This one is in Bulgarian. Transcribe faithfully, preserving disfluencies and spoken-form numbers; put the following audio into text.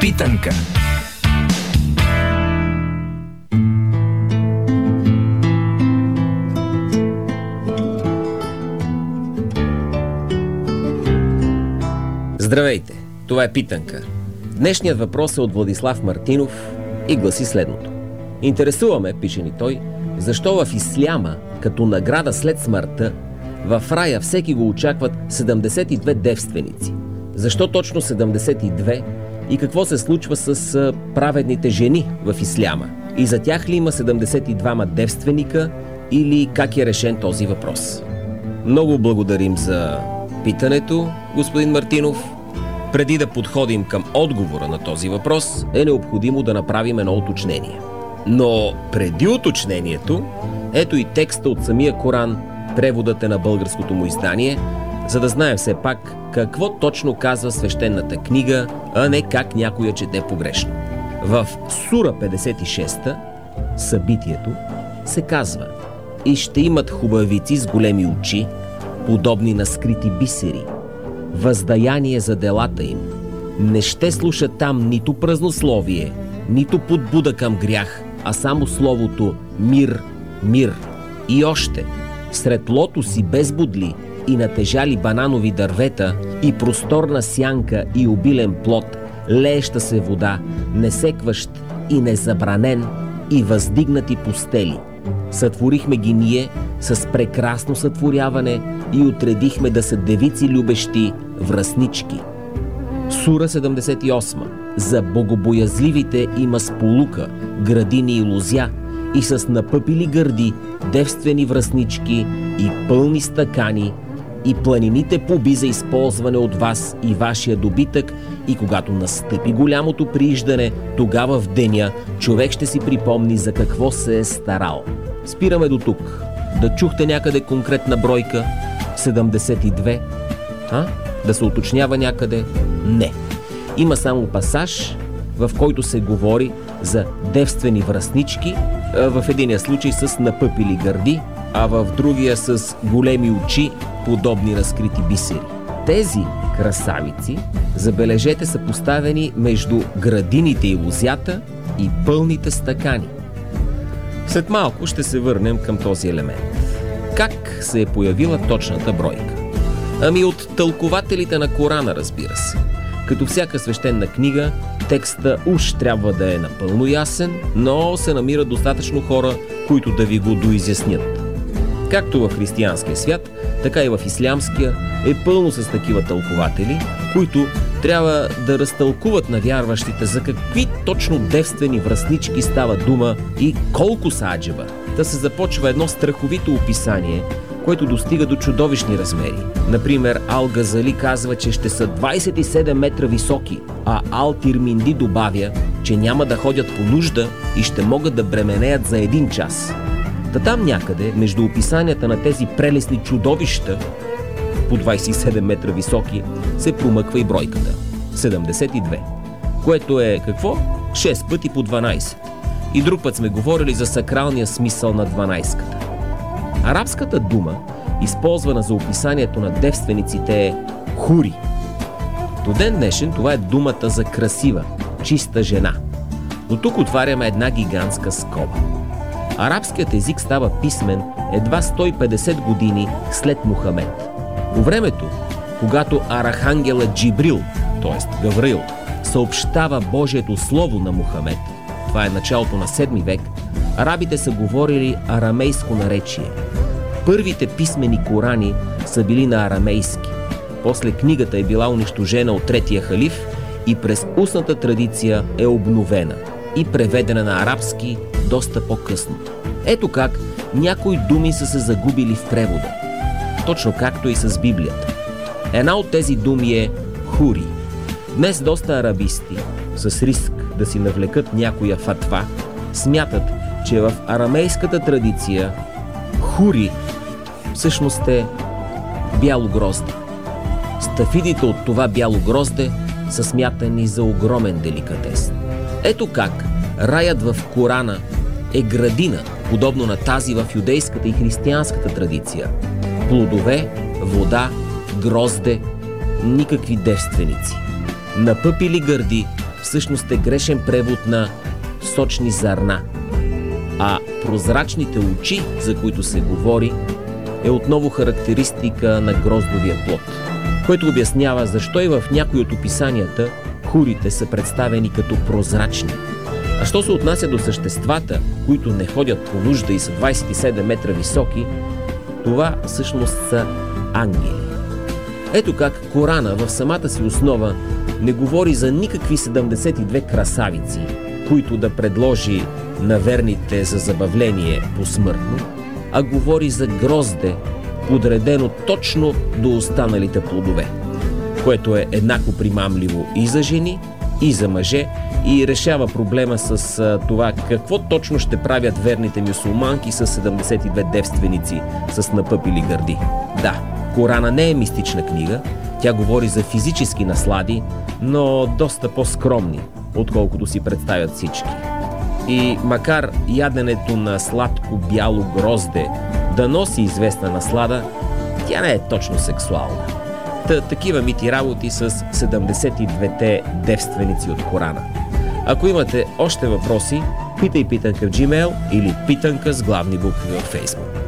Питанка. Здравейте, това е Питанка. Днешният въпрос е от Владислав Мартинов и гласи следното. Интересуваме, пише ни той, защо в исляма, като награда след смъртта, в рая всеки го очакват седемдесет и две девственици. Защо точно седемдесет и две и какво се случва с праведните жени в исляма? И за тях ли има седемдесет и двама девственика или как е решен този въпрос? Много благодарим за питането, господин Мартинов. Преди да подходим към отговора на този въпрос, е необходимо да направим едно уточнение. Но преди уточнението, ето и текста от самия Коран, преводът е на българското му издание, за да знаем все пак какво точно казва свещената книга, а не как някой я чете погрешно. В Сура петдесет и шеста, събитието, се казва: и ще имат хубавици с големи очи, подобни на скрити бисери, въздаяние за делата им. Не ще слушат там нито празнословие, нито подбуда към грях, а само словото мир, мир. И още, сред лотоси без бодли и натежали бананови дървета и просторна сянка и обилен плод, лееща се вода, несекващ и незабранен и въздигнати постели. Сътворихме ги ние с прекрасно сътворяване и отредихме да са девици любещи връстнички. Сура седемдесет и осма. За богобоязливите има сполука, градини и лозя, и с напъпили гърди, девствени връстнички и пълни стакани, и планините поби за използване от вас и вашия добитък, и когато настъпи голямото прииждане, тогава в деня човек ще си припомни за какво се е старал. Спираме до тук. Да чухте някъде конкретна бройка? седемдесет и две? А? Да се уточнява някъде? Не. Има само пасаж, в който се говори за девствени връстнички, в единия случай с напъпили гърди, а в другия с големи очи, подобни на скрити бисери. Тези красавици, забележете, са поставени между градините и лозята и пълните стакани. След малко ще се върнем към този елемент. Как се е появила точната бройка? Ами от тълкователите на Корана, разбира се. Като всяка свещена книга, текста уж трябва да е напълно ясен, но се намират достатъчно хора, които да ви го доизяснят. Както в християнския свят, така и в ислямския е пълно с такива тълкователи, които трябва да разтълкуват на вярващите за какви точно девствени връстнички става дума и колко са аджеба. Да се започва едно страховито описание, което достига до чудовищни размери. Например, Ал-Газали казва, че ще са двайсет и седем метра високи, а Ал-Тирминди добавя, че няма да ходят по нужда и ще могат да бременеят за един час. Та там някъде, между описанията на тези прелесни чудовища, по двайсет и седем метра високи, се промъква и бройката – седемдесет и две. Което е какво? шест пъти по дванайсет. И друг път сме говорили за сакралния смисъл на дванайсетката. Арабската дума, използвана за описанието на девствениците, е хури. До ден днешен това е думата за красива, чиста жена. До тук отваряме една гигантска скоба. Арабският език става писмен едва сто и петдесет години след Мухамед. По времето, когато архангелът Джибрил, т.е. Гавраил, съобщава Божието слово на Мухамед, това е началото на седми век, арабите са говорили арамейско наречие. Първите писмени корани са били на арамейски. После книгата е била унищожена от третия халиф и през устната традиция е обновена и преведена на арабски доста по-късно. Ето как някои думи са се загубили в превода. Точно както и с Библията. Една от тези думи е хури. Днес доста арабисти, с риск да си навлекат някоя фатва, смятат, че в арамейската традиция хури всъщност е бяло грозде. Стафидите от това бяло грозде са смятани за огромен деликатес. Ето как раят в Корана е градина, подобно на тази в юдейската и християнската традиция. Плодове, вода, грозде, никакви девственици. Напъпили гърди, всъщност е грешен превод на сочни зърна, а прозрачните очи, за които се говори, е отново характеристика на гроздовия плод, което обяснява защо и в някои от описанията хурите са представени като прозрачни. А що се отнася до съществата, които не ходят по нужда и са двадесет и седем метра високи, това всъщност са ангели. Ето как Корана в самата си основа не говори за никакви седемдесет и две красавици, които да предложи на верните за забавление посмъртно, а говори за грозде, подредено точно до останалите плодове, което е еднакво примамливо и за жени, и за мъже, и решава проблема с а, това какво точно ще правят верните мюсюлманки с седемдесет и две девственици с напъпили гърди. Да, Корана не е мистична книга, тя говори за физически наслади, но доста по-скромни, отколкото си представят всички. И макар яденето на сладко бяло грозде да носи известна наслада, тя не е точно сексуална. Та, такива мити работи с седемдесет и двете девственици от Корана. Ако имате още въпроси, питай питанка в Gmail или питанка с главни букви във Facebook.